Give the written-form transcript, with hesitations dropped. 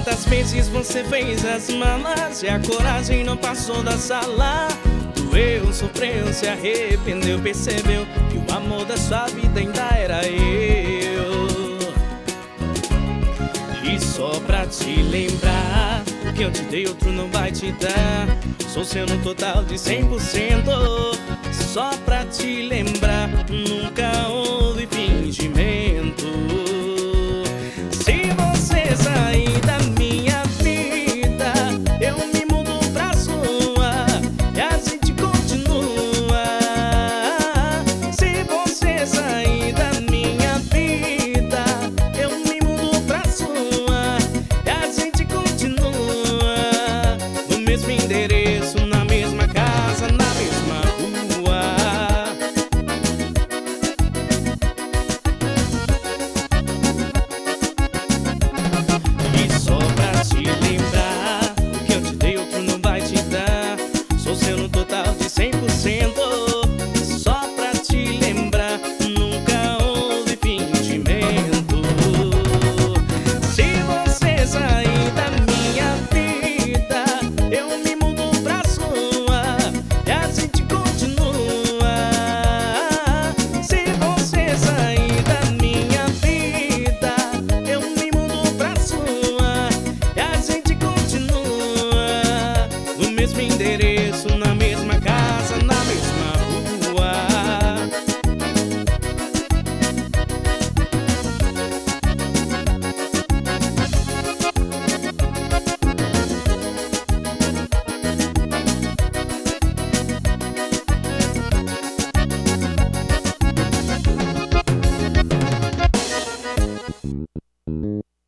Quantas vezes você fez as malas e a coragem não passou da sala? Doeu, sofreu, se arrependeu, percebeu que o amor da sua vida ainda era eu. E só pra te lembrar, o que eu te dei outro não vai te dar. Sou seu no total de 100%. Só pra te lembrar, nunca houve fingimento. Se você sair da minha vida, eu me mudo pra sua e a gente continua. Se você sair da minha vida, eu me mudo pra sua e a gente continua. No mesmo endereço, na mesma casa, na mesma rua. E só pra te lembrar, o que eu te dei outro não vai te dar. Sou seu no total de 100%. Só pra te lembrar, nunca houve fingimento. Se você sair da minha vida, eu me mudo pra sua e a gente continua. Se você sair da minha vida, eu me mudo pra sua e a gente continua. No mesmo endereço, na mesma casa, na mesma rua.